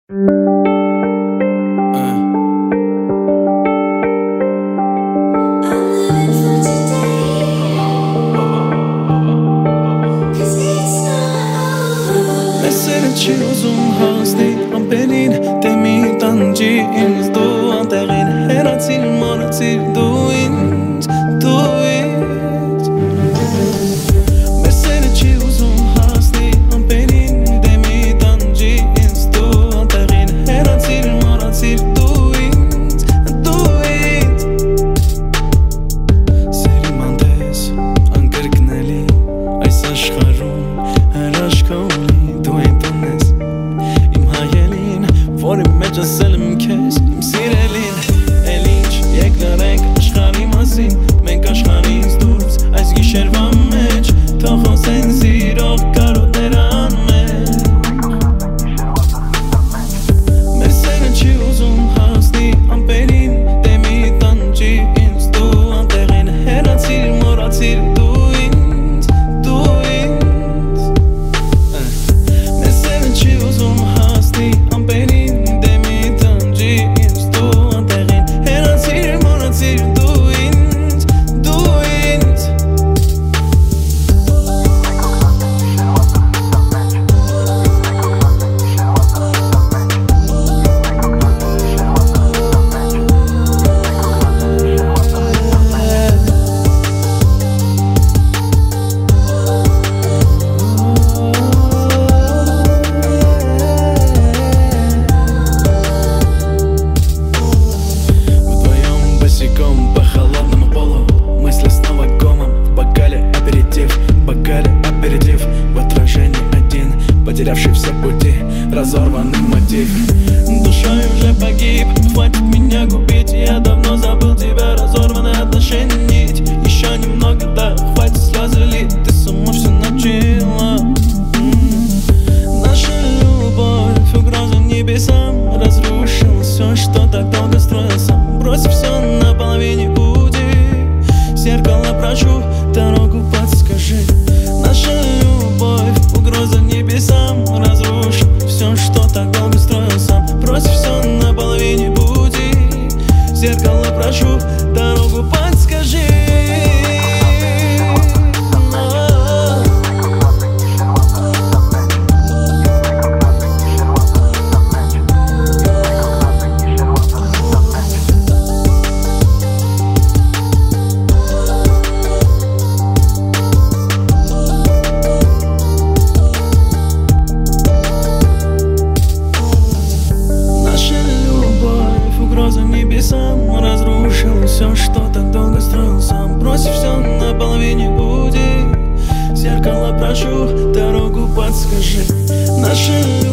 Մեսերը չի ուզում հասնի ամպերին, թե մի տանջի ինձ դու անտեղին, հեռացիր մոռացիր դու ինձ, դու ինձ։ Մեսերը չի ուզում հասնի ամպերին, թե մի տանջի ինձ դու անտեղին, հեռացիր մոռացիր դու ինձ, դու ինձ։ Սերի մանտես անկրկնելի այս աշխարհում հրաշքա որի մեջ ասել եմ քեզ իմ սիրելին, էլ ինչ եկնարենք աշխարհի մասին, մենք աշխարհից դուրս այս գիշերվա մեջ, թող խոսեն սիրող կարոտները անմեղ։ Մեր սերը չի ուզում հասնի ամպերին, թե մի տանջի ինձ դու անտեղին, հեռացիր մոռացիր դու ինձ, դու ինձ։ Մեր սերը չի ուզում հասնի ամպերին, потерявший все пути, разорванный мотив. Душой уже погиб, хватит меня губить, я давно забыл тебя, разорванные отношения нить. Еще немного, да, хватит слезы лить, ты с ума все начала. Наша любовь, угроза небесам, разрушил все, что так долго строил сам. Бросив все на половине пути, зеркало прошу, дорогу подскажи. Наша любовь, угроза небесам, разрушил все, что так долго строил сам. Бросив все на половине пути, зеркало прошу, дорогу подскажи. Небесам разрушил все, что так долго строил сам. Бросив все на половине пути, зеркало прошу, дорогу подскажи. Наши